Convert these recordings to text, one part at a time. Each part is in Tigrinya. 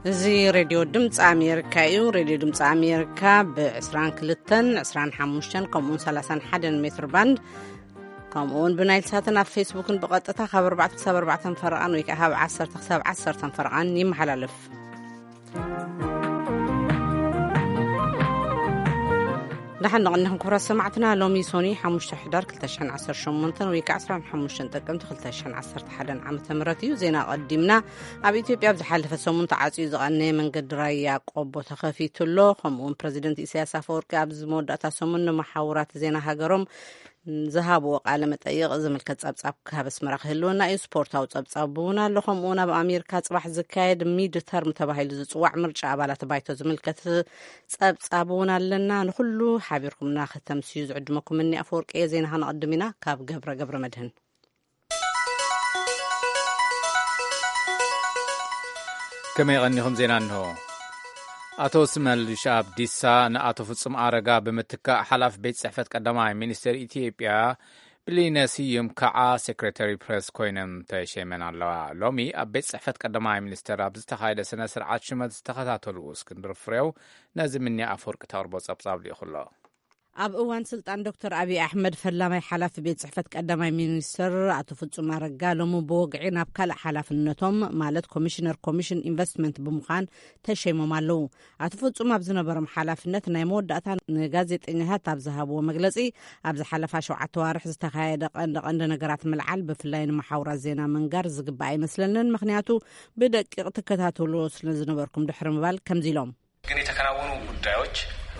زي راديو دمص أمريكا راديو دمص أمريكا ب22 25 كمون 31 متر باند كمون بنايل ساتنا في فيسبوك بقطعتها خبر 4 فرقان ويكهاب 10 فرقان يمحللف نحن نقلناهم كبرى سمعتنا لومي سوني حموش تحضر كلتشان 10 شمونتن ويكا 15 تقمت كلتشان 10 عام تمرتيو زينا قدمنا اب إثيوبيا بزحلف سمونت عاصي زغني منقد رايا قبو تخفيتلو خمون بريزيدنت إسياس أفورقي ابز موداتا سمون محاورات زينا هاجرهم ذهبوا قال متأيق زملكة صبصاب كهبس مرخ هلونا اي سبورتاو صبصابونا لخمونا بأمريكا صباح زكايد ميد ترم تباهيل زصواع مرجع بالات بايتو زملكة صبصابونا لنا نخلو حابيركمنا ختم سيوز عدمكم مني أفورقي زين هنقدمنا كاب قبر مدهن كما يغنيهم زينانو أتو سمال شاب ديسا نأتو فتصم آرقا بمتكا حلاف بيت صحفة قدماء مينستر إثيوبيا بلينسيوم كعا سكرتاري بريس كوينم تشيمن الله لومي أبيت صحفة قدماء مينستر أبزتخايدة سنة سرعات شمد استخداتو الوسكن فريو نازم مني أفورق تاربوز أبصاب لي خلا ኣብ እዋን ስልጣን ዶክተር አብይ አሕመድ ፈላማይ ሓላፊ ቤት ጽሕፈት ቀዳማይ ሚኒስትር አቶ ፍጹም አረጋ ሎሙ በወግዒ ናብ ካልእ ሓላፍነቶም ማለት ኮሚሽን ኢንቨስትመንት ብምዃን ተሸይሞም ኣለው። አቶ ፍጹም ኣብ ዝነበሮም ሓላፍነት ናይ መወዳእታ ንጋዜጠኛታት ኣብ ዝሃብዎ መግለጺ ኣብ ዝሓለፋ 7 ዋርሕ ዝተኻየደ ቀንዲ ነገራት ምልዓል ብፍላይ ንመሓውራት ዜና መንጋር ዝግባእ ኣይመስለንን ምክንያቱ ብደቂቕ ትከታተሉ ስለዝነበርኩም ድሕሪ ምባል ከምዚ ኢሎም ግን የተከናወኑ ጉዳዮች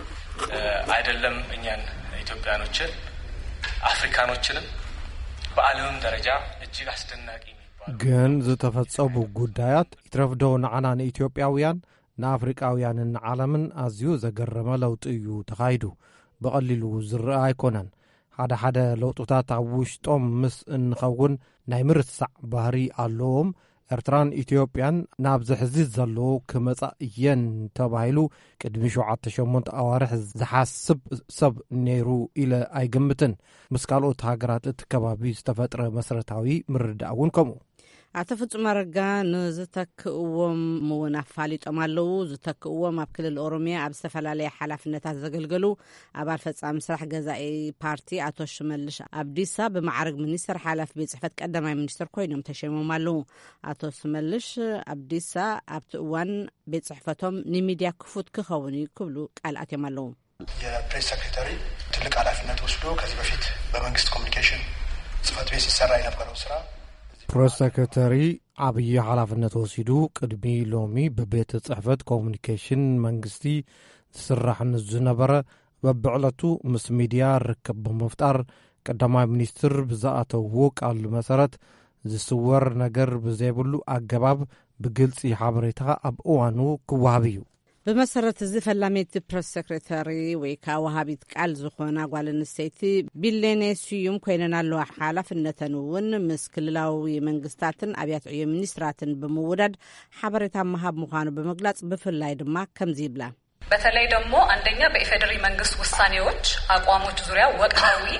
አይደለም እኛን ኢትዮጵያኖችን አፍሪካኖችንም በዓለም ደረጃ እጅግ አስደናቂ የሚባሉ ግን ዝተፈጸሙ ጉዳያት ይትረፍዶ ንዓና ኢትዮጵያውያን ንአፍሪካውያንን ዓለምን ኣዝዩ ዘገረመ ለውጥ እዩ ተኻይዱ በቀሊሉ ዝረአ ኣይኮነን ሓደ ለውጥታት ኣብ ውሽጦም ምስ እንኸውን ናይ ምርሳዕ ባህሪ ኣለዎም ኤርትራን ኢትዮጵያን ናብ ዝሕዝዝ ዘሎ ክመጻእ እየን ተባሂሉ ቅድሚ 7-8 ኣዋርሕ ዝሓስብ ሰብ ነይሩ ኢለ ኣይግምትን ምስ ካልኦት ሃገራት እቲ ከባቢ ዝተፈጥረ መሰረታዊ ምርዳእ እውን ከምኡ አቶ ፍጹም አረጋ ንዝተክእዎም እውን ኣፋሊጦም ኣለው ዝተክእዎም ኣብ ክልል ኦሮሚያ ኣብ ዝተፈላለየ ሓላፍነታት ዘገልገሉ ኣባል ፈጻሚ ስራሕ ገዛኢ ፓርቲ አቶ ሽመልሽ ኣብዲሳ ብማዕረግ ሚኒስትር ሓላፊ ቤት ጽሕፈት ቀዳማይ ሚኒስትር ኮይኖም ተሸይሞም ኣለው። አቶ ሽመልሽ ኣብዲሳ ኣብቲ እዋን ቤት ጽሕፈቶም ንሚድያ ክፉት ክኸውን ክብሉ ቃልኣት እዮም ኣለው። የፕሬስ ሴክሬታሪ ትልቅ ኃላፊነት ወስዶ ከዚህ በፊት በመንግስት ኮሙኒኬሽን ጽሕፈት ቤት ሲሰራ የነበረው ስራ ፕሬስ ሴክሬታሪ ዓብዪ ሓላፍነት ወሲዱ ቅድሚ ሎሚ ብቤት ጽሕፈት ኮሙኒኬሽን መንግስቲ ዝስራሕ ዝነበረ በብዕለቱ ምስ ሚድያ ርክብ ብምፍጣር ቀዳማይ ሚኒስትር ብዝኣተዎ ቃል መሰረት ዝስወር ነገር ብዘይብሉ ኣገባብ ብግልፂ ሓበሬታ ኣብ እዋኑ ክወሃብ እዩ። بمسرت زفلاميت بريس سكرتاري ويكا وهابيت قال زخونا قال نسيتي بيليني سيوم كويننا لو حالة في النتنون مسكلاوي منقستاتن أبيات عيو منستراتن بمودد حبرتها مهاب مخانو بمقلات بفلاي دما كم زيبلا በተለይ ደግሞ አንደኛ በኢፌዴሪ መንግስት ውሳኔዎች አቋሞች ዙሪያ ወቅታዊ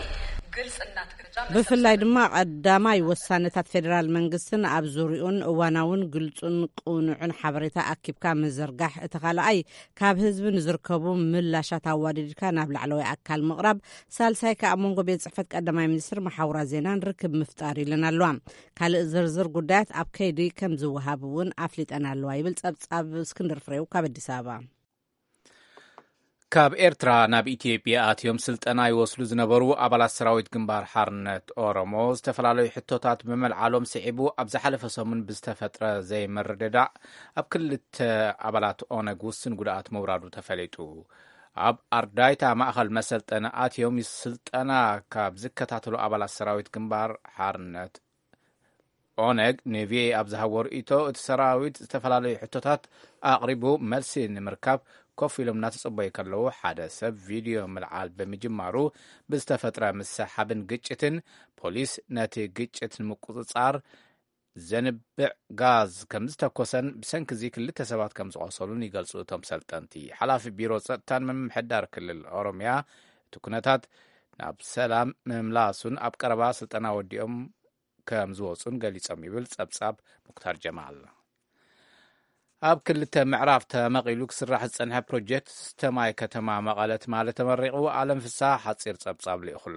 بفلاي دما قداماي وسانتات فيدرال منغستن اب زوريون اواናውን ግልጹን ቁኑዕን ሓበሬታ ኣኪብካ ምዝርጋሕ እተኻልኣይ ካብ ህዝቢ ንዝርከቡ ምላሻት ኣዋዲድካ ናብ ላዕለዋይ ኣካል ምቕራብ ሳልሳይ ካብ መንጎ ቤት ጽሕፈት ቀዳማይ ሚኒስትር መሓውራት ዜናን ርክብ ምፍጣር ኢልና ኣለዋ ካልእ ዝርዝር ጉዳያት ኣብ ከይዲ ከም ዝወሃብ እውን ኣፍሊጠና ኣለዋ ይብል ጸብጻብ እስክንድር ፍሬው ካብ አዲስ አበባ ካብ ኤርትራ ናብ ኢትዮጵያ ኣትዮም ስልጠና ይወስሉ ዝነበሩ ኣባላት ሰራዊት ግንባር ሓርነት ኦሮሞ ዝተፈላለዩ ሕቶታት ብመልዓሎም ስዒቡ ኣብ ዝሓለፈ ሰሙን ብዝተፈጥረ ዘይመረደዳዕ ኣብ ክልተ ኣባላት ኦነግ ውስን ጉድኣት መውራዱ ተፈሊጡ ኣብ ኣርዳይታ ማእኸል መሰልጠነ ኣትዮም ስልጠና ካብ ዝከታተሉ ኣባላት ሰራዊት ግንባር ሓርነት ኦነግ ንቪኤ ኣብ ዝሃቦ ርእይቶ እቲ ሰራዊት ዝተፈላለዩ ሕቶታት ኣቕሪቡ መልሲ ንምርካብ ኮፍ ኢሎም እናተጸበዩ ከለዉ ሓደ ሰብ ቪድዮ ምልዓል ብምጅማሩ ብዝተፈጥረ ምሰሓብን ግጭትን ፖሊስ ነቲ ግጭት ንምቁፅጻር ዘንብዕ ጋዝ ከም ዝተኮሰን ብሰንኪ እዚ ክልተ ሰባት ከም ዝቆሰሉን ይገልጹ እቶም ሰልጠንቲ ሓላፊ ቢሮ ጸጥታን ምምሕዳር ክልል ኦሮሚያ እቲ ኩነታት ናብ ሰላም ምምላሱን ኣብ ቀረባ ስልጠና ወዲኦም ከም ዝወፁን ገሊጾም ይብል ጸብጻብ ሙክታር ጀማል ኣብ ክልተ ምዕራፍ ተመቒሉ ክስራሕ ዝጸንሐ ፕሮጀክት ስተማይ ከተማ መቐለት ማለት ተመሪቑ ዓለም ፍስሓ ሓጺር ጸብጻብ ልኢኹሎ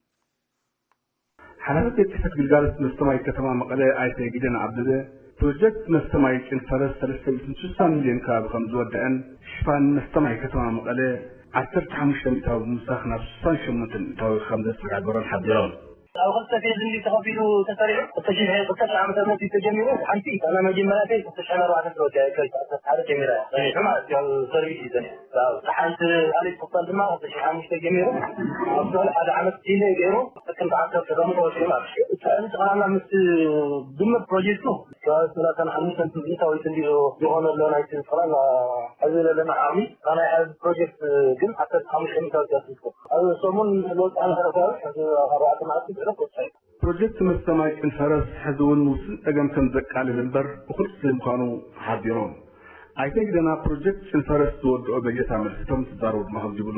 ሓላፊ ጽሕፈት ግልጋሎት መስተማይ ከተማ መቐለ ኣይተ ጊደን አበበ ፕሮጀክት መስተማይ ጭንፈረስ 360 ሚሊዮን ከባቢ ከም ዝወድአን ሽፋን መስተማይ ከተማ መቐለ 15 ሚእታዊ ምሳኽ ናብ 68 ሚእታዊ ከም ዘስተጋገሮን ሓቢሮም أو خلص في زندي تخفيله تسريع التشريع قصة عام سنة تجميله حنتي أنا ما جمعنا فيه تشريع راح تروح كي هذا جميله يعني جماعة السيرفيس ده فحنت على الفصل ما تشريع مش تجميله أفضل هذا عمل تيجي غيره لكن بعد كذا ما هو شيء ما فأنت أنا مس ضمن بروجيكته كأسنا كان حميد أنت جيت أو يسندي يهون اللي أنا يصير فلان هذا اللي أنا عامي أنا هذا بروجيكت جن حتى خمس سنين كذا أو سومن الوقت أنا هذا هذا معك ፕሮጀክት መስተማይ ጭንፈረስ ሕዝውን ውስን ጠገም ከም ዘቃልል እምበር ብኩልስ ምዃኑ ሓቢሮም ኣይተ ጊደና ፕሮጀክት ጭንፈረስ ዝወድኦ በጀት ኣመልክቶም ትዛረቡ ድማ ከም ዝብሉ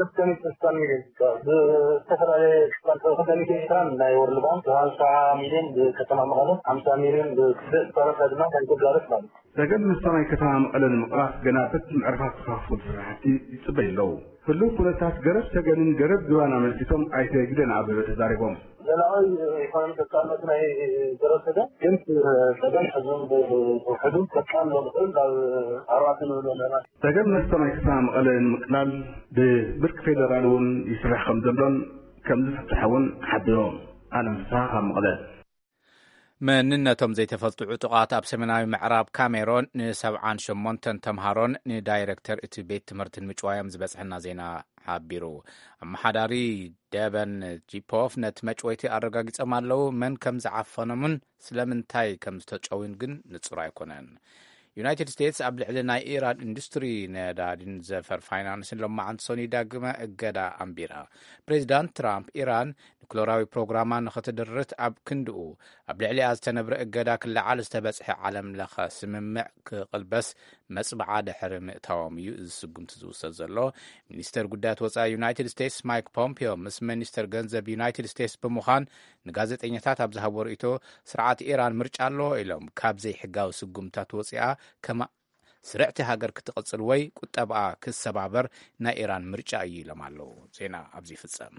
ዝተፈላለዩ ከተማታት ኤርትራን ናይ ወርልድ ባንክ 50 ሚሊዮን ከተማ መቐለ 50 ሚሊዮን ብሰረታ ድማ ከንግዛረት ማለት ሰገድ መስተማይ ከተማ መቐለ ንምቕራፍ ገና በት ምዕርፋት ተኻፍል ስራሕቲ ይጽበይ ኣለዉ ፍሉይ ኩነታት ገረብ ሰገንን ገረብ ግባን ኣመልኪቶም ኣይተ ጊደና አበበ ተዛሪቦም ዘላዊ ኢኮኖሚ ተቃመጥ ናይ ደረሰደ ግን ሰገን ሕዝብ ሕዱም ተቃም ለምኽል ኣርባዕትን ለና ሰገን መስተማይ ከተማ መቐለ ንምቅላል ብብርክ ፌደራል እውን ይስራሕ ከም ዘሎን ከም ዝፍትሐውን ሓቢሮም ዓለም ፍስሓ ካብ መቐለ መንነቶም ዘይተፈልጡ ዕጡቃት ኣብ ሰሜናዊ ምዕራብ ካሜሮን ን78 ተምሃሮን ንዳይሬክተር እቲ ቤት ትምህርትን ምጭዋዮም ዝበጽሐና ዜና ሓቢሩ ኣመሓዳሪ ደበን ጂፖፍ ነቲ መጭወይቲ ኣረጋጊጾም ኣለዉ መን ከም ዝዓፈኖምን ስለምንታይ ከም ዝተጨውን ግን ንጹር ኣይኮነን ዩናይትድ ስቴትስ ኣብ ልዕሊ ናይ ኢራን ኢንዱስትሪ ነዳድን ዘፈር ፋይናንስን ሎማዓንቲ ሶኒ ዳግመ እገዳ ኣንቢራ ፕሬዚዳንት ትራምፕ ኢራን ኒኩለራዊ ፕሮግራማ ንኽትድርት ኣብ ክንድኡ ኣብ ልዕሊኣ ዝተነብረ እገዳ ክለዓል ዝተበጽሐ ዓለም ለኸ ስምምዕ ክቕልበስ መጽብዓ ድሕሪ ምእታዎም እዩ ዝስጉምቲ ዝውሰድ ዘሎ ሚኒስተር ጉዳያት ወፃኢ ዩናይትድ ስቴትስ ማይክ ፖምፒዮ ምስ ሚኒስተር ገንዘብ ዩናይትድ ስቴትስ ብምዃን ንጋዜጠኛታት ኣብ ዝሃቦ ርእቶ ስርዓት ኢራን ምርጫ ኣሎ ኢሎም ካብ ዘይሕጋዊ ስጉምታት ወፂኣ ከማ ስርዕቲ ሃገር ክትቕጽል ወይ ቁጠብኣ ክሰባበር ናይ ኢራን ምርጫ እዩ ኢሎም ኣለዉ ዜና ኣብዚ ይፍጸም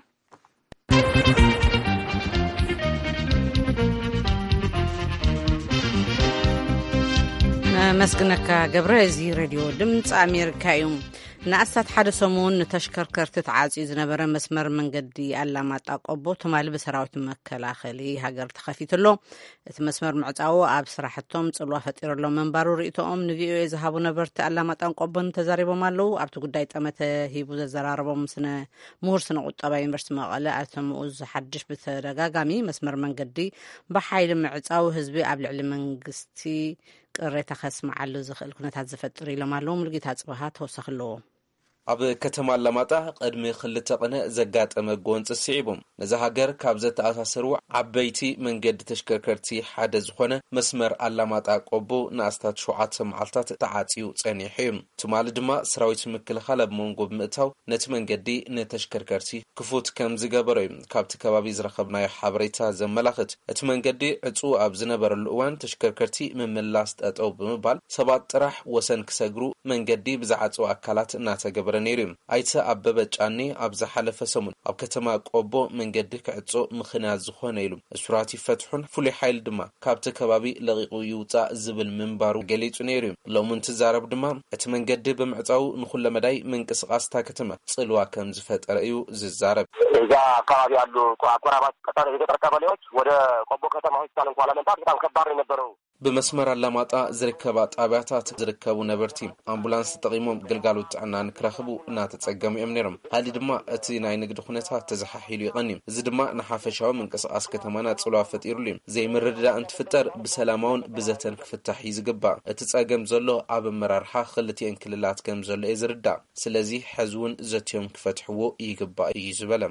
መስግነካ ገብረ እዚ ሬድዮ ድምፂ ኣሜሪካ እዩ ንኣስታት ሓደ ሰሙን ንተሽከርከርቲ ተዓጽዩ ዝነበረ መስመር መንገዲ ኣላማጣ ቆቦ ትማሊ ብሰራዊት መከላኸሊ ሃገር ተኸፊትሎ እቲ መስመር ምዕጻው ኣብ ስራሕቶም ጽልዋ ፈጢሮሎም መንባሩ ርእቶኦም ንቪኦኤ ዝሃቡ ነበርቲ ኣላማጣን ቆቦን ተዛሪቦም ኣለዉ ኣብቲ ጉዳይ ጠመተ ሂቡ ዘዘራረቦም ስነ ምሁር ስነ ቁጠባ ዩኒቨርሲቲ መቐለ ኣተምኡ ዝሓድሽ ብተደጋጋሚ መስመር መንገዲ ብሓይሊ ምዕጻው ህዝቢ ኣብ ልዕሊ መንግስቲ ቅሬታ ከስምዓሉ ዝኽእል ኩነታት ዝፈጥር ኢሎም ኣለዉ ሙልጌታ ጽባሃ ተወሳኺ ኣለዎ ኣብ ከተማ አላማጣ ቅድሚ ክልተ ቀነ ዘጋጠመ ጎንጽ ሲዒቦም ነዛ ሃገር ካብ ዘተኣሳሰሩ ዓበይቲ መንገዲ ተሽከርከርቲ ሓደ ዝኾነ መስመር አላማጣ ቆቦ ንኣስታት 7 መዓልታት ተዓጽዩ ጸኒሑ እዩ ትማሊ ድማ ሰራዊት ምክልኻል ኣብ መንጎ ብምእታው ነቲ መንገዲ ንተሽከርከርቲ ክፉት ከም ዝገበረ እዩ ካብቲ ከባቢ ዝረኸብናዮ ሓበሬታ ዘመላኽት እቲ መንገዲ ዕጹው ኣብ ዝነበረሉ እዋን ተሽከርከርቲ ምምላስ ጠጠው ብምባል ሰባት ጥራሕ ወሰን ክሰግሩ መንገዲ ብዝዓጽው ኣካላት እናተገበረ ነይሩ ኣይተ አበበ ጫኒ ኣብ ዝሓለፈ ሰሙን ኣብ ከተማ ቆቦ መንገዲ ክዕጾ ምኽንያት ዝኾነ ኢሉ እስራት ይፈትሑን ፍሉይ ሓይል ድማ ካብቲ ከባቢ ለቂቁ ይውፃእ ዝብል ምንባሩ ገሊጹ ነይሩ ሎሙን ትዛረብ ድማ እቲ መንገዲ ብምዕጻው ንኹለመዳይ ምንቅስቃስ ታ ከተማ ጽልዋ ከም ዝፈጠረ እዩ ዝዛረብ እዛ አካባቢ ያሉ አቆራባች ቀጠሮ የተቀበለዎች ወደ ቆቦ ከተማ ሆስፒታል እንኳን ለመምጣት በጣም ከባድ ነበረው ብመስመር አላማጣ ዝርከባ ጣብያታት ዝርከቡ ነበርቲ አምቡላንስ ተጠቂሞም ግልጋሎት ጥዕና ንክረኽቡ እናተጸገሙ እዮም ነይሮም ሃሊ ድማ እቲ ናይ ንግዲ ኩነታት ተዘሓሒሉ ይቐኒም እዚ ድማ ንሓፈሻዊ ምንቅስቃስ ከተማና ጽልዋ ፈጢሩሉ ዘይምርድዳእ እንትፍጠር ብሰላማውን ብዘተን ክፍታሕ ይዝግባእ እቲ ጸገም ዘሎ ኣብ መራርሓ ክልቲአን ክልላት ከም ዘሎ ይዝርዳእ ስለዚ ሕዝውን ዘትዮም ክፈትሕዎ ይግባእ እዩ ዝበለም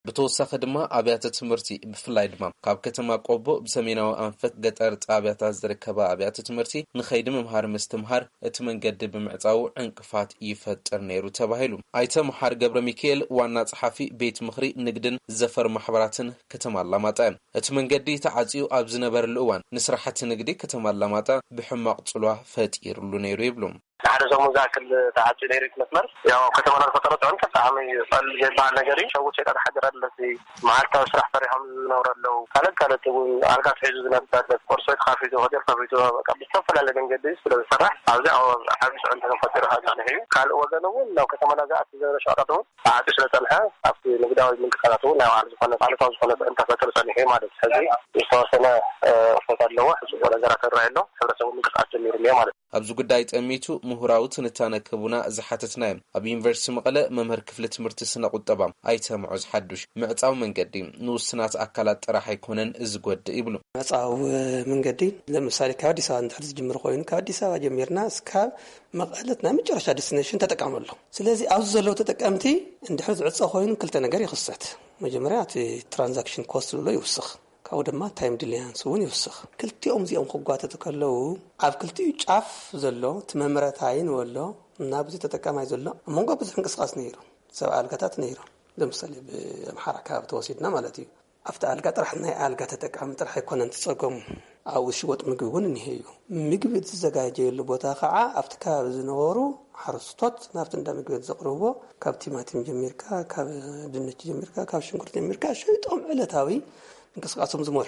بتوسخ دما أبيات تمرتي بفلاي دما كاب كتما قوبو بسميناو أنفت قطر أبيات زركبا أبيات تمرتي نخيد ممهار مستمهار اتمن قد بمعطاو انقفات يفتر نيرو تباهلو أيتا محار قبر ميكيل وانا صحافي بيت مخري نقدن زفر محبراتن كتما اللاماتان اتمن قد تعزيو أبزنا بر الأوان نسرحة نقدي كتما اللاماتا بحماق طلوه فتير اللو نيرو يبلوم حدا زو مذاكر تعجل هيريك مسمر يا كتمنا الفترة عنك تعمي قال جماعة نجري شو شيء هذا حجر الذي معك وشرح فريهم نور لو كانت تقول أرجع في جزء من هذا كورسات خافيته وهذا خافيته قبل سفر على جنجديس ولا صراح أرجع حابس عندنا فترة هذا هي قال وجنون لو كتمنا جاءت زي شعرته عاد سنة لها في نقدر من كانته لا عارف فانا على طول فانا أنت فترة ثانية ما ده هذه يستوصلنا فترة لواء ولا جرى كرر له فبرسوا من كسرت الميرمية ما أبزو قدايت أميتو مهراوت نتانا كبونا زحاتتنا أبي ينفرسي مقالة ممهر كفلة مرتسنا قطبام أيتا معوز حدوش معطاو من قديم نوسنات أكالات راح يكونن إزقود إبلو معطاو من قديم لمسالي كاودي سوا ندحرز جمر خوين كاودي سوا جميرنا سكاب مقالتنا مجرشا ديستنيشن تتقام له سلازي أوزو لو تتقامتي ندحرز عطا خوين كلتا نقر يخصت مجمرياتي ترانزاكشن كوست لو يوسخ كاو دما تايم ديليانس ون يوسخ كلتيهم زيهم خغواتو تكلو عف كلتي يጫፍ ዘሎ تممرتاين ወሎ እና ብዙ ተጠቃማይ ዘሎ መንጎ ብዙ እንቅስቃሴ ነይሩ ሰብ አልጋታት ነይሩ ለምሳሌ በመሐረካ ተወሲድና ማለት እዩ አፍታ አልጋ ጥራሕና አልጋ ተጠቃም ጥራሕ ይኮነን ተጸገሙ አው ሽወጥ ምግቡን እንሄዩ ምግብ ተዘጋጀየሉ ቦታ ኸዓ አፍትካ ዝነበሩ ሓርስቶት ናፍት እንደ ምግብ ዘቅርቦ ካብ ቲማቲም ጀሚርካ ካብ ድንች ጀሚርካ ካብ ሽንኩርት ጀሚርካ ሸይጦም ዕለታዊ እንቅስቃሴም ዝመርሑ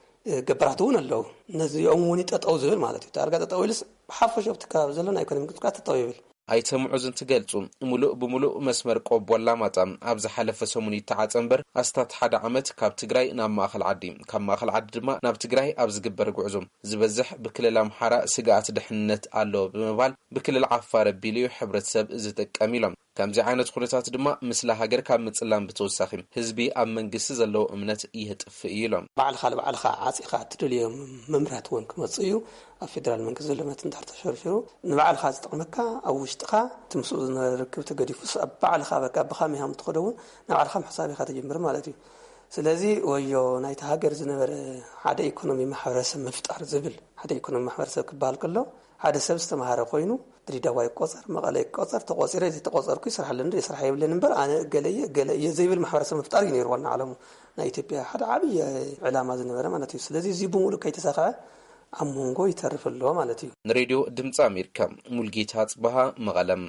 ገበራቱን አለው እነዚህ የኦሙኒ ተጣው ዝብል ማለት እዩ ታርጋ ተጣው ይልስ በሐፈሽ ወቅት ካብ ዘለና ኢኮኖሚ እንቅስቃሴ ተጣው ይብል ኣይተምዑዝን ትገልጹ ሙሉእ መስመር ቆቦላ ማጣም ኣብዛ ሓለፈ ሰሙን ይተዓጸምበር ኣስታት ሓደ ዓመት ካብ ትግራይ ናብ ማእኸል ዓዲ ካብ ማእኸል ዓዲ ድማ ናብ ትግራይ ኣብ ዝግበር ጉዕዞም ዝበዝሕ ብክልል ኣምሓራ ስጋኣት ድሕንነት ኣሎ ብምባል ብክልል ዓፋር ቢልዩ ሕብረተሰብ ዝጥቀም ኢሎም ከምዚ ዓይነት ኩነታት ድማ ምስለ ሃገር ካብ ምጽላም ብተወሳኺ ህዝቢ ኣብ መንግስቲ ዘለዎ እምነት ይህጥፍእ ኢሎም ባዕልኻ ዓጺኻ ትደልዮም መምራት ወን ክመጽዩ ኣብ ፌደራል መንግስቲ ዘለመት እንታር ተሸርሽሩ ንባዕልኻ ዝጥቕመካ ኣብ ውሽጥኻ ትምስኡ ዝነርክብ ተገዲፉስ ኣብ ባዕልኻ በቃ ብኻመይሃም ትኸደውን ንባዕልኻ ሕሳብኻ ተጀምር ማለት እዩ ስለዚ ወዮ ናይቲ ሃገር ዝነበረ ሓደ ኢኮኖሚ ማሕበረሰብ ምፍጣር ዝብል ሓደ ኢኮኖሚ ማሕበረሰብ ክባል ከሎ ሓደ ሰብ ዝተማሃረ ኮይኑ ድሪዳዋ ይቆጸር መቐለ ይቆጸር ተቆጺረ ዝተቆጸርኩ ይስራሕልን ይስራሕ ይብልን እንበር ኣነ ገለየ ዘይብል ማሕበረሰብ ምፍጣር ይነይሩ ዋና ዓለሙ ናይ ኢትዮጵያ ሓደ ዓብይ ዕላማ ዝነበረ ማለት እዩ ስለዚ እዚ ብሙሉ ከይተሳኸዐ ኣሞንጎ ይተርፍሎ ማለት እዩ ሬድዮ ድምፂ ኣሜሪካ ሙልጌታ ጽባሃ መቐለም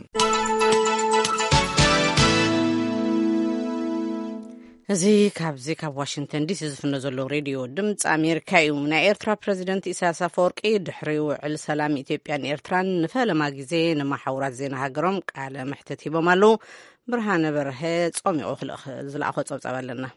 እዚ ካብ ዋሽንግተን ዲሲ ዝፍነ ዘሎ ሬድዮ ድምፂ ኣሜሪካ እዩ ናይ ኤርትራ ፕሬዚደንት ኢሳያስ አፈወርቂ ድሕሪ ውዕል ሰላም ኢትዮጵያን ኤርትራን ንፈለማ ግዜ ንማሕበራት ዜና ሃገሮም ቃለ መሕተት ሂቦም ኣለዉ ብርሃነ በርሀ ጾሚቑ ዝለኣኾ ፀብፀብ ኣለና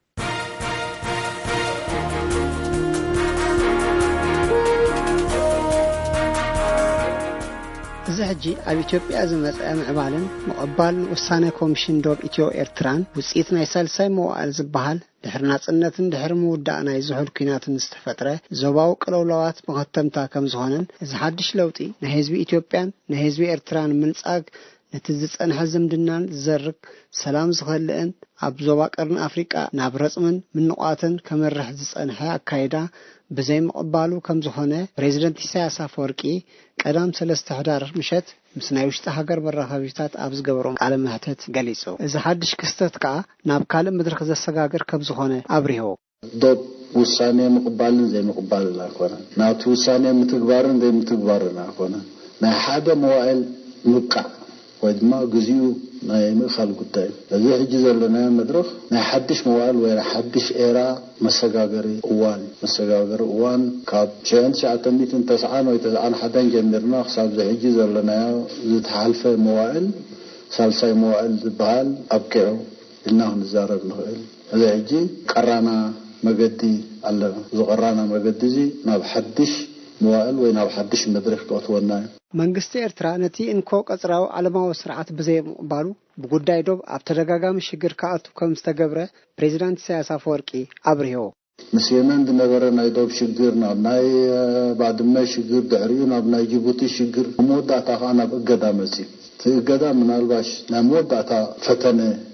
እዚ ሕጂ ኣብ ኢትዮጵያ ዝመጽአ ምዕባልን መቐባልን ውሳነ ኮሚሽን ዶብ ኢትዮ ኤርትራን ውጽኢት ናይ ሳልሳይ መዋዕል ዝበሃል ድሕሪ ናጽነትን ድሕሪ ምውዳእ ናይ ዝሑል ኩናትን ዝተፈጥረ ዞባዊ ቅልውላዋት መኸተምታ ከም ዝኾነን እዚ ሓድሽ ለውጢ ናይ ህዝቢ ኢትዮጵያን ናይ ህዝቢ ኤርትራን ምንጻግ ነቲ ዝጸንሐ ዝምድናን ዝዘርግ ሰላም ዝኸልእን ኣብ ዞባ ቀርኒ ኣፍሪቃ ናብ ረጽምን ምንቋትን ከመርሕ ዝጸንሐ ኣካይዳ ብዘይ ምቕባሉ ከም ዝኾነ ፕሬዚደንት ኢሳያስ አፈወርቂ ቀዳም 3 ህዳር ምሸት ምስ ናይ ውሽጢ ሃገር መራኸቢታት ኣብ ዝገበሮም ቃለ መሕተት ገሊጹ እዚ ሓድሽ ክስተት ከዓ ናብ ካልእ መድረኽ ዘሰጋገር ከም ዝኾነ ኣብሪሆ ዶብ ውሳኔ ምቕባልን ዘይምቕባልን ኣይኮነን ናብቲ ውሳኔ ምትግባርን ዘይምትግባርን ኣይኮነን ናይ ሓደ መዋዕል ምብቃዕ ወይ ድማ ግዚኡ ናይ ምእኻል ጉዳይ እዚ ሕጂ ዘለና መድረኽ ናይ ሓድሽ መዋዕል ወይ ሓድሽ ኤራ መሰጋገሪ እዋን ካብ 1990 ወይ 91 ጀሚርና ክሳብ ሕጂ ዘለና ዝተሓልፈ መዋዕል ሳልሳይ መዋዕል ዝበሃል ኣብቂዑ ኢልና ክንዛረብ ንኽእል እዚ ሕጂ ቀራና መገዲ ኣለና ዝቐራና መገዲ እዚ ናብ ሓድሽ መዋዕል ወይ ናብ ሓድሽ መድረኽ ክእትወና መንግስቲ ኤርትራ ነቲ እንኮ ቀጽራዊ ዓለማዊ ስርዓት ብዘይ ምቕባሉ ብጉዳይ ዶብ ኣብ ተደጋጋሚ ሽግር ከኣቱ ከም ዝተገብረ ፕሬዚዳንት ኢሳያስ አፈወርቂ ኣብሪሆ ምስ የመን ዝነበረ ናይ ዶብ ሽግር ናብ ናይ ባድመ ሽግር ድሕሪኡ ናብ ናይ ጅቡቲ ሽግር መወዳእታ ከዓ ናብ እገዳ መፂ እቲ እገዳ ምናልባሽ ናይ መወዳእታ ፈተነ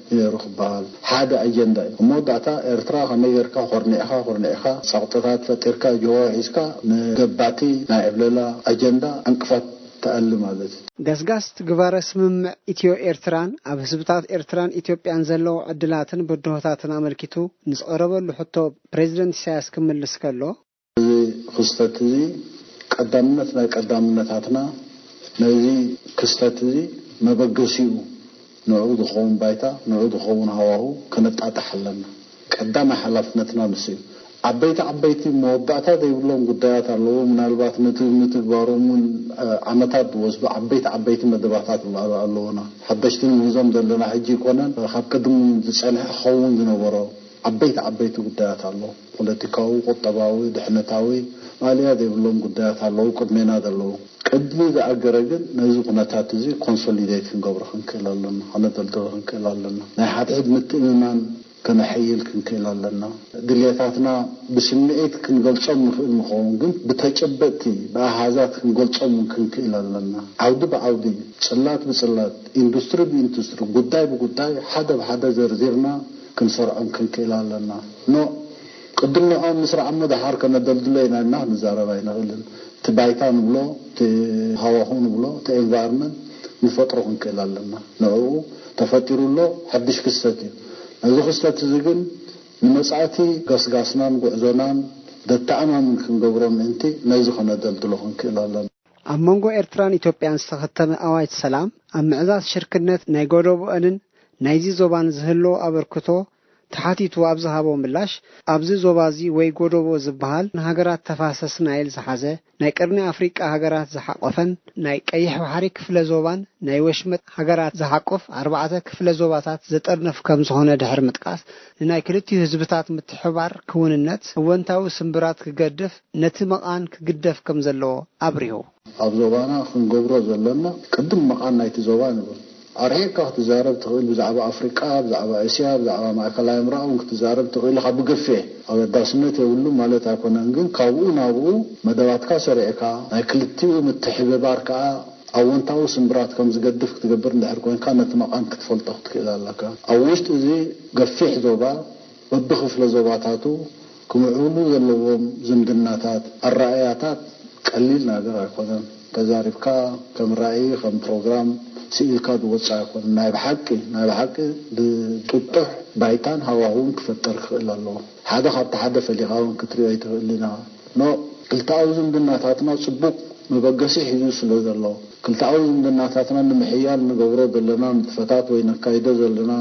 يرخبال حدا أجندة مودعتا إرترا خميركا خورنيخا سقطات فتركا جواعيسكا نقباتي نائبللا أجندة أنقفت تألم هذا قسقاست قبارة سمم إتيو إرتران أب سبتات إرتران إثيوبيان زلو عدلاتن بدوهتاتن عملكتو نسقرب له حتى بريزيدنت إساياس كمل لسكالو خستتي قدامنتاتنا نزي كستتي مبقسيو نعود خوون بايتا نعود خوون هواهو كنتعطح لنا قدام حلفنتنا نسيو عبيتي موضعتا يقولون قدايات الله من البات نتبارو من عمتات وزب عبيتي مدباتات الله حدشتين نظام دلنا حجي كونان خاب قدم سنة خوون دنورو عبيتي قدايات الله بوليتيكاوي قطباوي دحنتاوي ماليا يقولون قدايات الله قدمنا دلو قدمي ذا أجرجن نزوق نتاتزي كونسوليديت نقبر خنكلالنا على دلدل خنكلالنا نحات عيد متئمان كما حيل كنكلالنا دلياتنا بسمعت كنقلصم نخيل مخون قلت بتجبتي بأحازات كنقلصم كنكلالنا عودي بعودي صلات بصلات اندستري بإندستري قداي بقداي حدا بحدا زرزيرنا كنسرع كنكلالنا نو قدمنا عام مصر عمد حركة ندلدلينا نحن زاربين غلن تبايتان بلو تهواهون بلو تانفيرمنت نفطرهم كلالنا نعو تفطروا له حدش كستي هذا كستي زين مسعتي قصقاسنان قعزونان دتعمام كنقبرون انتي نايزخنا دلدلهم كلالنا أمونغو إرتران إثيوبيان استخدم أوايت سلام أم عزاز شركة نايغودو أنن نايزي زوبان زهلو أبركتو تحاتيتو أبزهابو ملاش أبزي زوبازي ويغودو زبهال نهاجرات تفاسس نايل زحازة نايكرني أفريقيا هاجرات زحقفن نايك أي حريك في زوبان نايوشمت هاجرات زحقف 4 كفل زوباتات زترنف كم زهونه دحر متقاس نايكلتي هزبتات متحبار كوننت وانتاو سمبرات كقدف نتمقان كقدف كم زلو أبريو أبزوبانا خنقبرو زلنا قدم مقان نايت زوبان أرهيك تزارب تقول بزعبة أفريقيا بزعبة آسيا بزعبة معكلا امرأة وتزارب تقول خب قفه أو الداسمة يقولوا مالتها كنا نقول كاونا أبو مدواتك سريعك أكلتيو متحبة باركا أو أنت أو سمبرات كم زقدف تقبر نحركون كانت مقام كتفل تحت كذا لك أو وش تزي قفيح زوبا وبخف لزوباتاتو كم عمو زلوهم زمدناتات الرأياتات قليل نادر كذا تزاربك كم رأي كم برنامج سيلكاد وصاكون نايب حقي بتطح بايتان هواهم كفتر خلال الله هذا خط حدا فليغاون كتري يتغلنا نو كلتاوزن بناتاتنا صبوق مبقسي حيزو سلو الله كلتاوزن بناتاتنا نمحيال نغورو دلنا متفتات وين كايده زلنا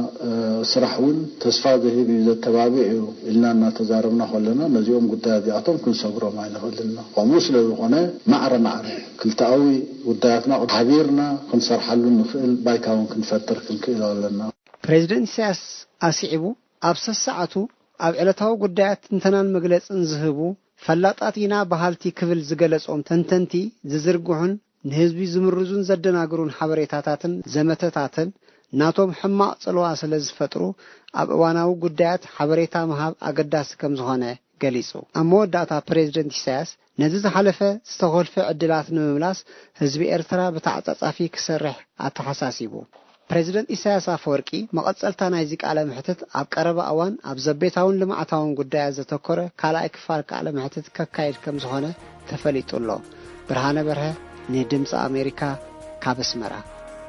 سرحون تصفا ذهبي زتبابيعو إلنا نتزاربنا خلنا نزيوم قدادياتهم كن صبروا معنا خلنا وموسل الغنى معر كلتاوي وداياتنا حبيرنا كن سرحلو نخيل بايتاون كن فتر كن كيلا لنا بريزيدنت سياس أسعبو أبسس ساعتو أب علتاو قدايات انتنان مقلس انزهبو فلاتاتينا بحالتي كفل زقلصهم تنتنتي ززرقوحن نهزبي زمرزون زدناقرون حبريتاتاتن زمتتاتن ناتوم حماق صلوا سلز فترو أب اواناو قدايات حبريتا مهاب أقداس كم زهانه قليسو أمو داتا بريزيدنت سياس نزز حلفة استغلفة عدلات نمملاس هزبي إرترا بتعطافي كسرح أتحساسيبو بريزيدنت إساياس أفوركي مقصلتا نايزيك على محتت أب قرب أوان أب زبيتاون لمعتاون قدايا زتوكره كالا إكفارك على محتت كاكايد كم زهانه تفليت الله برهانة برها ندمس أمريكا كابسمرا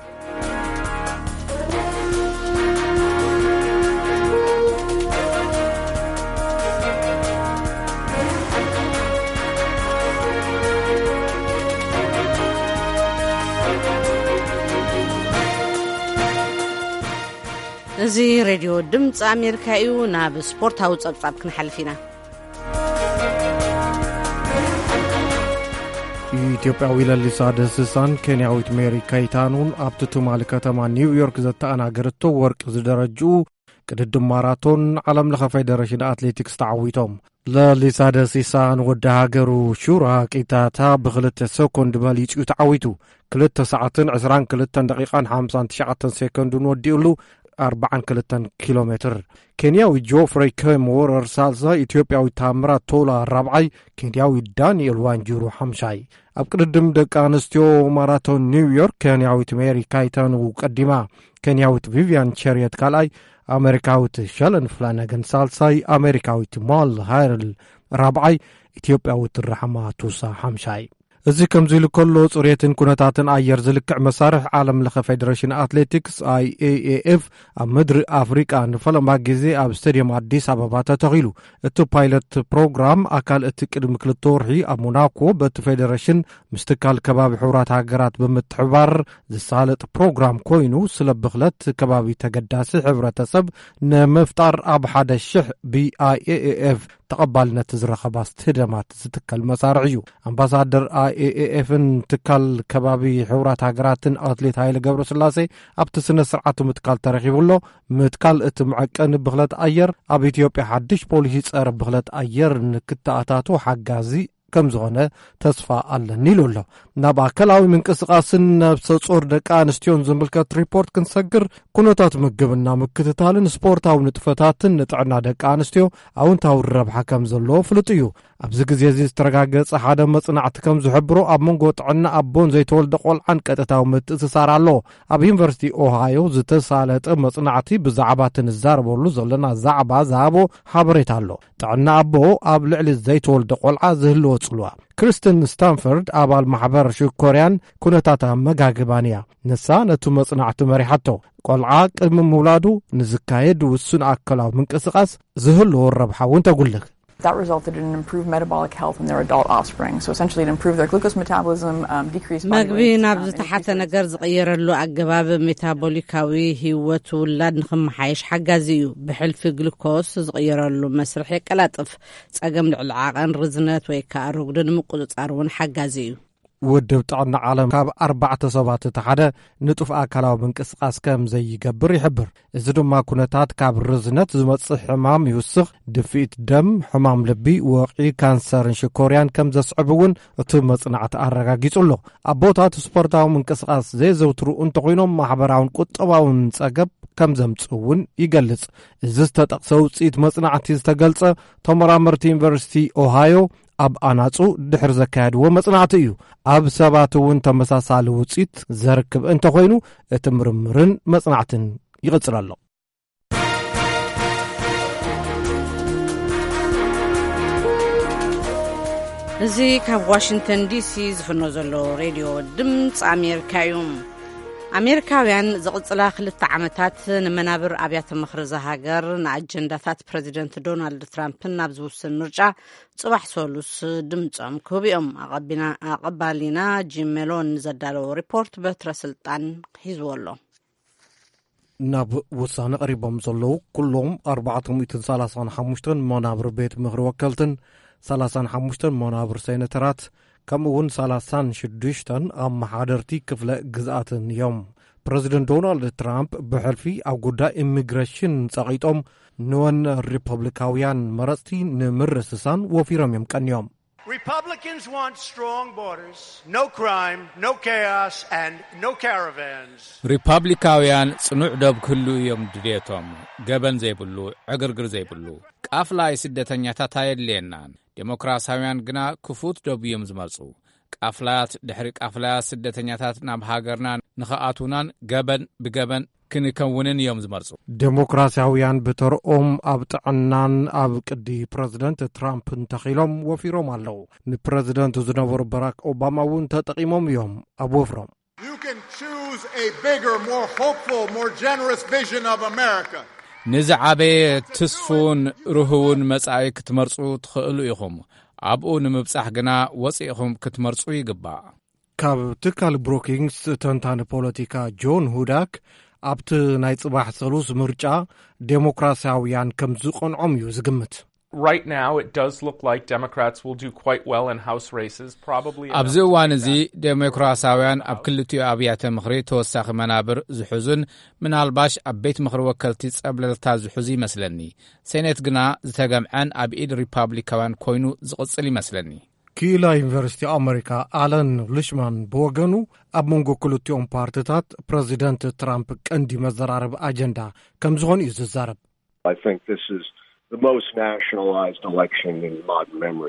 زي راديو دمص أمريكا إيو ناب سبورت هاو صبصاب كنحلفينا ኢትዮጵያዊ ለሊሳ ደስሳን ኬንያዊት ሜሪ ካይታኑን ኣብቲ ትማሊ ከተማ ኒውዮርክ ዘተኣናገረቶ ወርቂ ዝደረጁ ቅድድም ማራቶን ዓለም ለኸ ፌደሬሽን ኣትሌቲክስ ተዓዊቶም ለሊሳ ደስሳን ወዲ ሃገሩ ሹራ ቂታታ ብ2 ሰኮንድ በሊጹ ተዓዊቱ 2 ሰዓትን 22 ደቂቃን 59 ሰኮንድን ወዲኡሉ 42 ኪሎሜትር ኬንያዊ ጆፍሬ ኬሞር ሳልሳ ኢትዮጵያዊ ታምራት ቶላ 4ይ ኬንያዊ ዳንኤል ዋንጁሩ 5ይ ኣብ ቅድድም ደቂ ኣንስትዮ ማራቶን ኒውዮርክ ኬንያዊት ሜሪ ካይተን ቀዲማ ኬንያዊት ቪቪያን ቸሪየት ካልኣይ ኣሜሪካዊት ሸለን ፍላነገን ሳልሳይ ኣሜሪካዊት ሞል ሃይርል ራብዓይ ኢትዮጵያዊት ራሕማ ቱሳ ሓምሻይ እዚ ከምዚ ኢሉ ከሎ ጽሬትን ኩነታትን ኣየር ዝልክዕ መሳርሒ ዓለም ለኸ ፌደሬሽን ኣትሌቲክስ IAAF ኣብ ምድሪ ኣፍሪቃ ንፈለማ ግዜ ኣብ ስታድየም ኣዲስ ኣበባ ተተኺሉ እቲ ፓይለት ፕሮግራም ኣካል እቲ ቅድሚ 2 ወርሒ ኣብ ሞናኮ በቲ ፌደሬሽን ምስ ትካል ከባቢ ሕቡራት ሃገራት ብምትሕባር ዝሳለጥ ፕሮግራም ኮይኑ ስለ ብኽለት ከባቢ ተገዳሲ ሕብረተሰብ ንምፍጣር ኣብ 1,000 ብIAAF ተቐባልነት ዝረኸባ ስትደማት ዝትከል መሳርሒ እዩ ኣምባሳደር IAAFን ትካል ከባቢ ሕቡራት ሃገራትን ኣትሌት ሃይለ ገብረስላሴ ኣብቲ ስነ ስርዓቱ ምትካል ተረኺቡሎ ምትካል እቲ መዐቀኒ ብኽለት ኣየር ኣብ ኢትዮጵያ ሓድሽ ፖሊሲ ጸረ ብኽለት ኣየር ንክተኣታቱ ሓጋዚ ከም ዝኾነ ተስፋ ኣለኒ ኢሉ ኣሎ ናብ ኣካላዊ ምንቅስቓስን ነብሰ ጾር ደቂ ኣንስትዮን ዝምልከት ሪፖርት ክንሰግር ኩነታት ምግብና ምክትታልን ስፖርታዊ ንጥፈታትን ንጥዕና ደቂ ኣንስትዮ ኣውንታዊ ረብሓ ከም ዘለዎ ፍሉጥ እዩ ኣብዚ ግዜ እዚ ዝተረጋገፀ ሓደ መጽናዕቲ ከም ዝሕብሮ ኣብ መንጎ ጥዕና ኣቦን ዘይተወልደ ቆልዓን ቀጥታዊ ምትእስሳር ኣሎ ኣብ ዩኒቨርሲቲ ኦሃዮ ዝተሳለጠ መጽናዕቲ ብዛዕባ ትንዛረበሉ ዘለና ዛዕባ ዝሃቦ ሓበሬታ ኣሎ ጥዕና ኣቦ ኣብ ልዕሊ ዘይተወልደ ቆልዓ ዝህልዎ ጽልዋ ክሪስትን ስታንፈርድ ኣባል ማሕበር ሽኮርያን ኩነታት መጋግባን እያ ንሳ ነቲ መጽናዕቲ መሪሓቶ ቆልዓ ቅድሚ ምውላዱ ንዝካየድ ውሱን ኣካላዊ ምንቅስቓስ ዝህልዎ ረብሓ እውን ተጉልህ That resulted in improved metabolic health in their adult offspring. So essentially it improved their glucose metabolism, decreased body weight. ናብ ዝተሓተ ነገር ዝቕየረሉ ኣገባብ ሜታቦሊካዊ ህይወት ውላድ ንኽመሓየሽ ሓጋዚ እዩ ብሕልፊ ግሉኮስ ዝቕየረሉ መስርሕ የቀላጥፍ ጸገም ልዕሊ ዓቐን ርዝነት ወይ ከዓ ርጉድ ንምቁፅጻር እውን ሓጋዚ እዩ ውድብ ጥዕና ዓለም ካብ 4 ሰባት ተሓደ ንጡፍ ኣካላዊ ምንቅስቓስ ከም ዘይገብር ይሕብር እዚ ድማ ኩነታት ካብ ርዝነት ዝመጽእ ሕማም ይውስኽ ድፊት ደም ሕማም ልቢ ወቕዒ ካንሰርን ሽኮርያን ከም ዘስዕብ እውን እቲ መጽናዕቲ ኣረጋጊጹሎ ኣቦታት ስፖርታዊ ምንቅስቓስ ዘየዘውትሩ እንተኾይኖም ማሕበራውን ቁጠባውን ጸገብ ከም ዘምጽውን ይገልጽ እዚ ዝተጠቕሰ ውፅኢት መጽናዕቲ ዝተገልጸ ተመራመርቲ ዩኒቨርሲቲ ኦሃዮ ኣብ ኣናጹ ድሕር ዘካየድዎ መጽናዕቲ እዩ ኣብ ሰባት እውን ተመሳሳሊ ውፅኢት ዘርክብ እንተኾይኑ እቲ ምርምርን መጽናዕትን ይቕጽል ኣሎ እዚ ካብ ዋሽንግተን ዲሲ ዝፍኖ ዘሎ ሬድዮ ድምፂ ኣሜሪካ እዩ ኣሜሪካውያን ዝቕጽላ 2 ዓመታት ንመናብር ኣብያተ ምኽሪ ሃገር ንኣጀንዳታት ፕሬዚደንት ዶናልድ ትራምፕን ናብ ዝውስን ምርጫ ጽባሕ ሰሉስ ድምፆም ክህቢኦም ኣቐባሊና ጂም ሜሎን ዘዳለዎ ሪፖርት በትረ ስልጣን ሒዝዎ ኣሎ ናብ ውሳነ ቀሪቦም ዘለዉ ኩሎም 435 መናብር ቤት ምኽሪ ወከልትን 35 መናብር ሴኔተራት ከምኡውን 36 ኣብ መሓደርቲ ክፍለ ግዝኣትን እዮም ፕሬዚደንት ዶናልድ ትራምፕ ብሕልፊ ኣብ ጉዳይ ኢሚግሬሽን ጸቒጦም ንወን ሪፐብሊካውያን መረፅቲ ንምርስሳን ወፊሮም እዮም ቀኒዮም Republicans want strong borders, no crime, no chaos, and no caravans. ሪፐብሊካውያን ጽኑዕ ደብ ክህሉ እዮም ድሌቶም ገበን ዘይብሉ ዕግርግር ዘይብሉ ቃፍላይ ስደተኛታት ኣየድልየናን ዴሞክራሲያውያን ግና ክፉት ደብ እዮም ዝመርጹ ቃፍላያት ድሕሪ ቃፍላያት ስደተኛታት ናብ ሃገርና ንኸኣቱናን ገበን ብገበን ክንከውንን እዮም ዝመርጹ ዴሞክራሲያውያን ብተርኦም ኣብ ጥዕናን ኣብ ቅዲ ፕሬዚደንት ትራምፕ እንተኺሎም ወፊሮም ኣለዉ ንፕሬዚደንት ዝነበሩ ባራክ ኦባማ እውን ተጠቒሞም እዮም ኣብ ወፍሮም You can choose a bigger, more hopeful, more generous vision of America. ንዝዓበየ ትስፉን ርህውን መጻኢ ክትመርጹ ትኽእሉ ኢኹም ኣብኡ ንምብጻሕ ግና ወፂኢኹም ክትመርጹ ይግባእ ካብ ትካል ብሮኪንግስ ተንታኒ ፖለቲካ ጆን ሁዳክ ኣብቲ ናይ ጽባሕ ሰሉስ ምርጫ ዴሞክራሲያውያን ከም ዝቐንዖም እዩ ዝግምት Right now, it does look like Democrats will do quite well in House races, probably. ኣብዚ እዋን እዚ ዴሞክራሲያውያን ኣብ ክልቲኡ ኣብያተ ምኽሪ ተወሳኺ መናብር ዝሕዙን ምናልባሽ ኣብ ቤት ምኽሪ ወከልቲ ጸብለልታ ዝሕዙ ይመስለኒ ሴኔት ግና ዝተገምዐን ኣብ ኢድ ሪፐብሊካውያን ኮይኑ ዝቕጽል ይመስለኒ ኪላ ዩኒቨርሲቲ ኣሜሪካ ኣለን ልሽማን ብወገኑ ኣብ መንጎ ክልቲኦም ፓርቲታት ፕሬዚደንት ትራምፕ ቀንዲ መዘራረብ ኣጀንዳ ከም ዝኾኑ እዩ ዝዛረብ I think this is the most nationalized election in modern memory.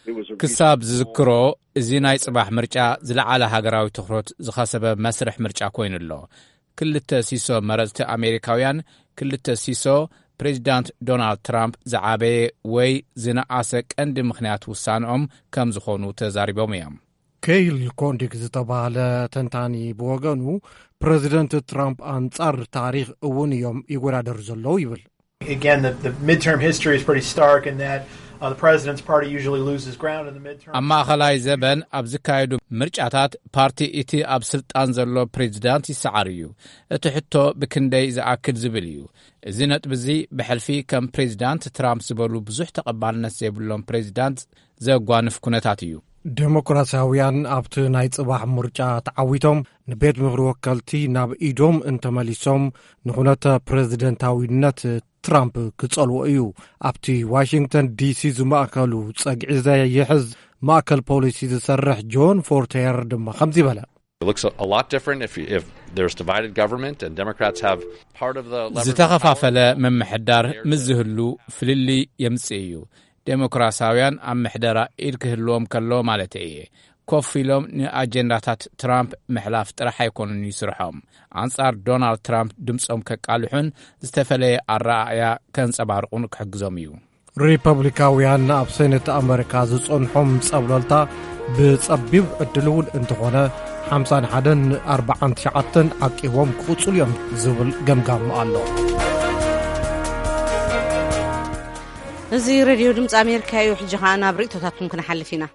ክሳብ ዝዝክሮ እዚ ናይ ጽባሕ ምርጫ ዝለዓለ ሃገራዊ ትኹረት ዝኸሰበ መስርሕ ምርጫ ኮይኑ ኣሎ። ክልተ ሲሶ መረፅቲ ኣሜሪካውያን ክልተ ሲሶ ፕሬዚዳንት ዶናልድ ትራምፕ ዝዓበየ ወይ ዝነኣሰ ቀንዲ ምኽንያት ውሳንኦም ከም ዝኾኑ ተዛሪቦም እዮም። ኬይል ኮንዲክ ዝተባሃለ ተንታኒ ብወገኑ ፕሬዚደንት ትራምፕ አንጻር ታሪክ እውን እዮም ይወዳደሩ ዘለዉ ይብል። Again, the midterm history is pretty stark in that the president's party usually loses ground in the midterm. ኣብ ማእኸላይ ዘበን ኣብ ዝካየዱ ምርጫታት ፓርቲ እቲ ኣብ ስልጣን ዘሎ ፕሬዚዳንት ይሰዓር እዩ። እቲ ሕቶ ብክንደይ ዝኣክል ዝብል እዩ። እዚ ነጥቢ እዚ ብሕልፊ ከም ፕሬዚዳንት ትራምፕ ዝበሉ ብዙሕ ተቐባልነት ዘይብሎም ፕሬዚዳንት ዘጓንፍ ኩነታት እዩ። ዴሞክራሲያውያን ኣብቲ ናይ ጽባሕ ምርጫ ተዓዊቶም ንቤት ምኽሪ ወከልቲ ናብ ኢዶም እንተመሊሶም ንኹነተ ፕሬዚደንታዊነት ትራምፕ ክጸልዎ እዩ። ኣብቲ ዋሽንግተን ዲሲ ዝማእከሉ ጸግዒ ዘየሕዝ ማእከል ፖሊሲ ዝሰርሕ ጆን ፎርቴር ድማ ከምዚ ይበለ። It looks a lot different if there's divided government and Democrats have part of the leverage. ዝተኸፋፈለ መምሕዳር ምዝህሉ ፍልሊ የምጽእ እዩ። ዴሞክራሲያውያን ኣብ ምሕደራ ኢድ ክህልዎም ከሎ ማለት እየ። ኮፍ ኢሎም ንኣጀንዳታት ትራምፕ ምሕላፍ ጥራሕ ኣይኮኑን ይስርሖም። አንጻር ዶናልድ ትራምፕ ድምፆም ከቃልሑን ዝተፈለየ ኣረኣእያ ከንጸባርቁን ክሕግዞም እዩ። ሪፐብሊካውያን ኣብ ሴኔት ኣሜሪካ ዝጸንሖም ጸብለልታ ብጸቢብ ዕድልውን እንተኾነ 51-49 ዓቂቦም ክቕጽሉ እዮም ዝብል ገምጋም ኣሎ። እዚ ሬድዮ ድምፂ ኣሜሪካ እዩ። ሕጂ ኸኣ ናብ ርእቶታትኩም ክንሓልፍ ኢና።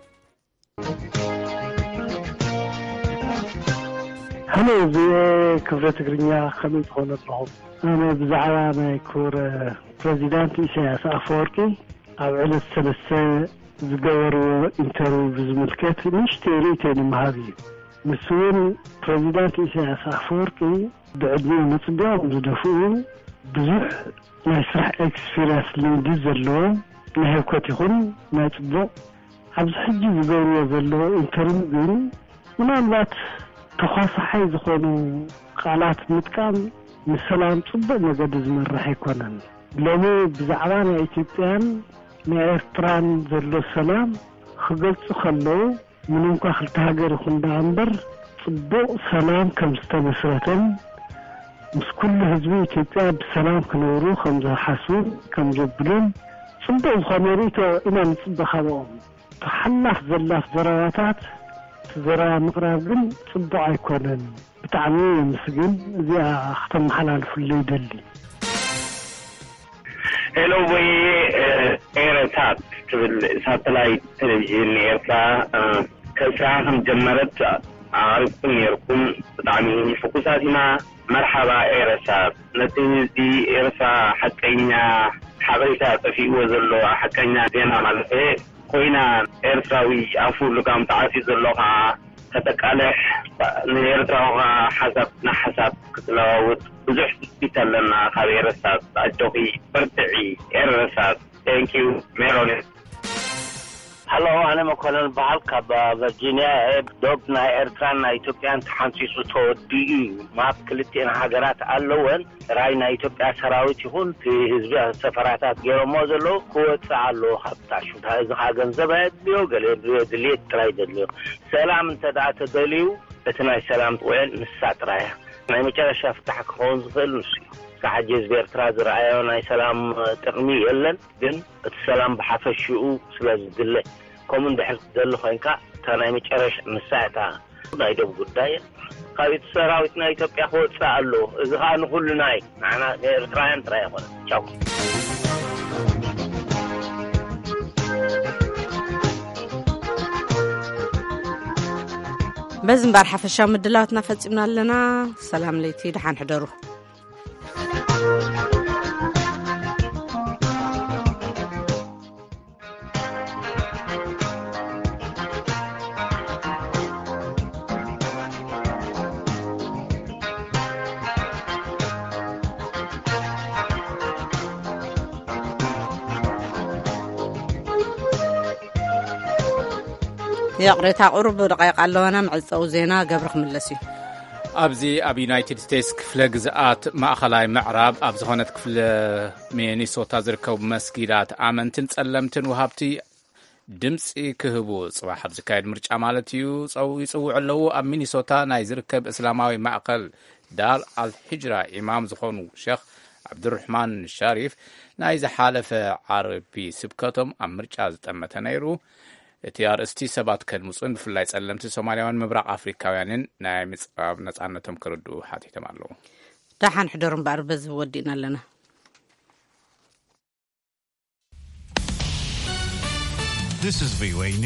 هلو زي كفرة تقرنيا خميس خون الرحب. أنا بزعلا ما يكور بريزيدانت إسياس أفوركي أو على السلسة زقوروا انترو بزملكات مش تيريتين مهابي مسؤول بريزيدانت إسياس أفوركي بعدين نتبعهم زدفون بزح ما يسرح اكسفيراس اللي ديزلون نهي كوتيخون ما يتبع عبز حجي زقوروا زلو انترو بين منامات ተኻሳ ሓይ ዝኾኑ ቃላት ምጥቃም ንሰላም ጽቡቕ መገዲ ዝመርሕ ኣይኮነን። ሎሚ ብዛዕባ ናይ ኢትዮጵያን ናይ ኤርትራን ዘሎ ሰላም ክገልጹ ከለዉ ምንም እኳ ክልተ ሃገር ይኹን እምበር ጽቡቕ ሰላም ከም ዝተመስረተን ምስ ኩሉ ህዝቢ ኢትዮጵያ ብሰላም ክነብሩ ከም ዝሓስቡ ከም ዘብሉን ጽቡቕ ዝኾነ ርእቶ ኢና ንጽቡቕ ሃቦም ተሓላፍ ዘላፍ ዘረባታት ዘራ ምቕራብ ግን ጽቡቕ ኣይኮነን። ብጣዕሚ ምስግን እዚኣ ክተመሓላልፍሉ ይደሊ። ሄሎ ወይ ኤረታት ትብል ሳተላይት ቴሌቪዥን ኤርትራ ከስራ ከም ጀመረት ኣሪፍኩም ነርኩም ብጣዕሚ ፍኩሳት ኢና። መርሓባ ኤረታት ነቲ እዚ ኤርትራ ሓቀኛ ሓበሬታ ጠፊእዎ ዘሎ ሓቀኛ ዜና ማለት ኮይና ኤርትራዊ ኣፉ ልጋም ተዓሲ ዘለኻ ተጠቃለሕ ንኤርትራዊ ሓሳብ ክትለዋውጥ ብዙሕ ትስቢት ኣለና ካብ ኤረታት ኣጆኺ በርትዒ ኤረታት ቴንኪዩ ሜሮን ሃሎ ኣነ መኮነን በዓል ካብ ቨርጂኒያ ዶብ ናይ ኤርትራን ናይ ኢትዮጵያን ተሓንሲሱ ተወዲኡ ማብ ክልቲአን ሃገራት ኣለወን ራይ ናይ ኢትዮጵያ ሰራዊት ይኹን ህዝቢ ሰፈራታት ገይሮሞ ዘለዉ ክወፅእ ኣለዎ ካብታሹ እዚ ኸ ገንዘብ ኣድልዮ ገለ ድልየት ጥራይ ደልዮ ሰላም እንተደኣ ተደልዩ እቲ ናይ ሰላም ውዕል ንሳ ጥራያ ናይ መጨረሻ ፍታሕ ክኸውን ዝኽእል ንሱ እዩ። ካሕጂ ህዝቢ ኤርትራ ዝረኣዮ ናይ ሰላም ጥቕሚ የለን ግን እቲ ሰላም ብሓፈሽኡ ስለ ዝድለ ከምኡ እንድሕር ትደሊ ኮይንካ እታ ናይ መጨረሻ ንሳእታ ናይ ደብ ጉዳይ ካብ እቲ ሰራዊት ናይ ኢትዮጵያ ክወፅእ ኣሎ። እዚ ከዓ ንኩሉና እዩ ንዓና ኤርትራውያን ጥራይ ኣይኮነ። ቻው በዚ እምበር ሓፈሻዊ ምድላዋትና ፈፂምና ኣለና። ሰላም ለይቲ ድሓን ሕደሩ። يقرأ قرب دقائق علونا معصو زينا قبرخ ملسي ኣብዚ ኣብ ዩናይትድ ስቴትስ ክፍለ ግዝኣት ማእኸላይ ምዕራብ ኣብ ዝኾነት ክፍለ ሚኒሶታ ዝርከቡ መስጊዳት ኣመንትን ጸለምትን ወሃብቲ ድምፂ ክህቡ ጽባሕ ኣብ ዝካየድ ምርጫ ማለት እዩ ይጽውዑ ኣለዉ። ኣብ ሚኒሶታ ናይ ዝርከብ እስላማዊ ማእከል ዳር አልሂጅራ ኢማም ዝኾኑ ሼኽ ዓብዱራሕማን ሻሪፍ ናይ ዝሓለፈ ዓርቢ ስብከቶም ኣብ ምርጫ ዝጠመተ ነይሩ። እቲ ኣርእስቲ ሰባት ከድምፁን ብፍላይ ጸለምቲ ሶማልያውያን ምብራቕ ኣፍሪካውያንን ናይ ምጽባብ ነጻነቶም ክርድኡ ሓቲቶም ኣለዉ። ዳሓን ሕደር እምበር በዚ ወዲእና ኣለና። This is VOA